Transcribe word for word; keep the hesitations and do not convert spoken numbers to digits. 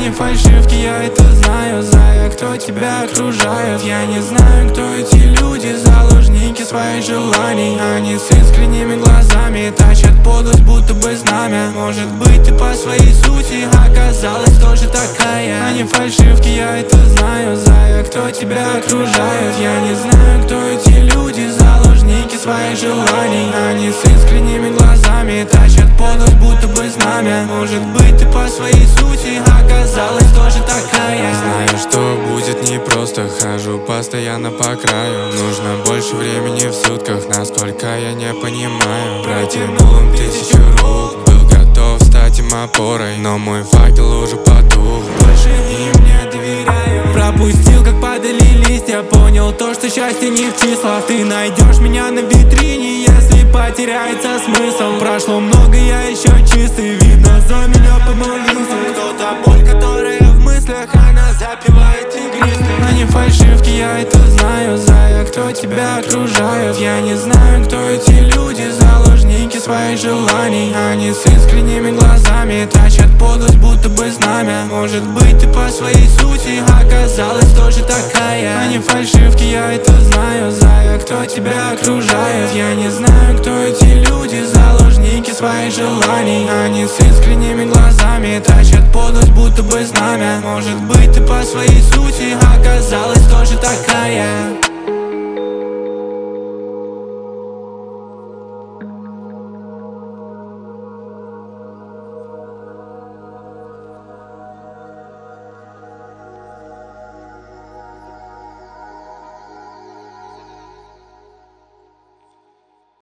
Они фальшивки, я это знаю, зная, кто тебя окружает. Я не знаю, кто эти люди, заложники своих желаний. Они с искренними глазами тащат подлость, будто бы знамя. Может быть, ты по своей сути оказалась тоже такая. Они фальшивки, я это знаю, зная, кто тебя окружает. Я не знаю, кто эти люди, заложники своих желаний. Они с искренними глазами тащат подлость, будто бы знамя. Может быть, ты по своей сути оказалась тоже такая. Знаю, что будет непросто, хожу постоянно по краю. Нужно больше времени в сутках, насколько я не понимаю. Протянул им тысячу рук, был готов стать им опорой, но мой факел уже потух, больше им не доверяю. Пропустил, как падали листья, понял то, что счастье не в числах. Ты найдешь меня на витрине, если потеряется смысл. Прошло много, я еще чистый, видно, за меня помолился. Кто-то боль, которая в мыслях, она запивает тигристы. Они фальшивки, я это знаю, зная, кто тебя окружает. Я не знаю, кто эти люди, заложники своих желаний. Они с искренними глазами тащат подлость, будто бы знамя. Может быть, ты по своей сути оказалась тоже такая. Они фальшивки, я это знаю, зная, кто тебя окружает. Я не знаю, кто эти люди, заложники своих желаний. Они с искренними глазами тащат подлость, будто бы знамя. Может быть, ты по своей сути оказалась